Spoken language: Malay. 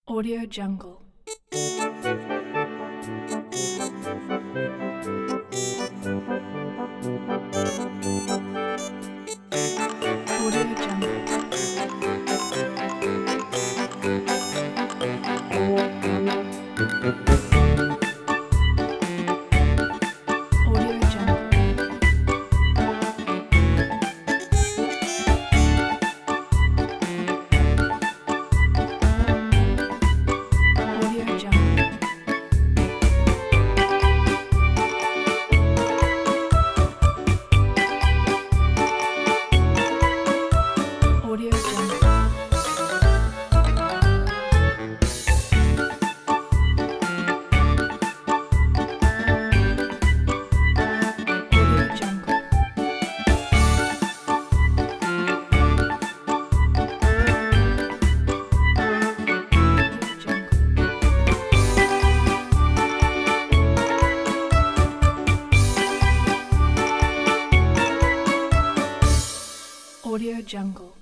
Audio Jungle. Audio Jungle. Audio Jungle. Audio Jungle. Audio Jungle. Audio Jungle. Audio Jungle. Audio Jungle.